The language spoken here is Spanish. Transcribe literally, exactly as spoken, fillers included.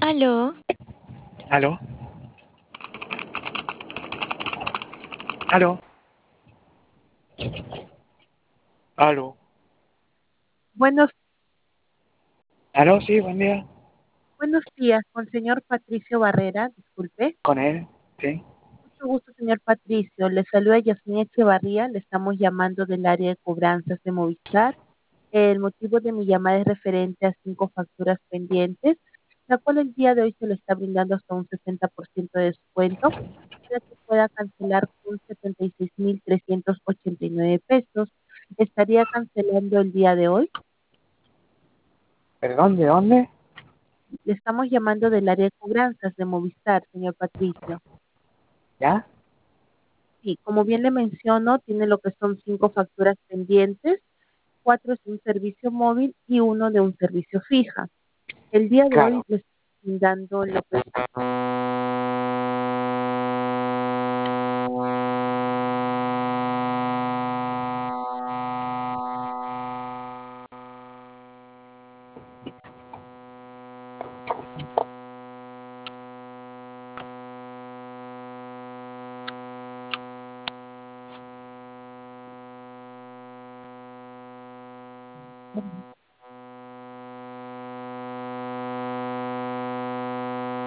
Aló, ¿Aló? ¿Aló? ¿Aló? Buenos, ¿Aló? Sí, buen día. buenos días, con el señor Patricio Barrera, disculpe. ¿Con él? Sí. Mucho gusto, señor Patricio. Le saluda Yasmín Echevarría, le estamos llamando del área de cobranzas de Movistar. El motivo de mi llamada es referente a cinco facturas pendientes, la cual el día de hoy se le está brindando hasta un sesenta por ciento de descuento para que pueda cancelar con setenta y seis mil trescientos ochenta y nueve pesos. ¿Estaría cancelando el día de hoy? ¿Perdón? ¿De dónde? Le estamos llamando del área de cobranzas de Movistar, señor Patricio. ¿Ya? Sí, como bien le menciono, tiene lo que son cinco facturas pendientes, cuatro es un servicio móvil y uno de un servicio fija. El día de hoy Claro. le estoy dando lo que es...